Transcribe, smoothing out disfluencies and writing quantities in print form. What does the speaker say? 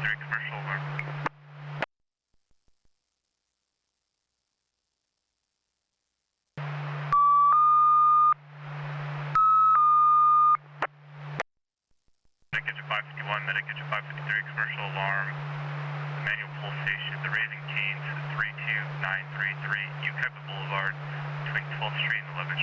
553 commercial alarm. Medic 551, Medic 553 commercial alarm. The manual pulsation at the Raising Cane's 32933, Ucaipa Boulevard between 12th Street and 11th